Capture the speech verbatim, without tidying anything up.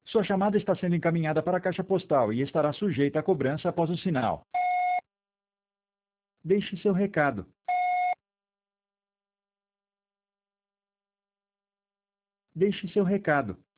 Sua chamada está sendo encaminhada para a caixa postal e estará sujeita a cobrança após o sinal. Deixe seu recado. Deixe seu recado.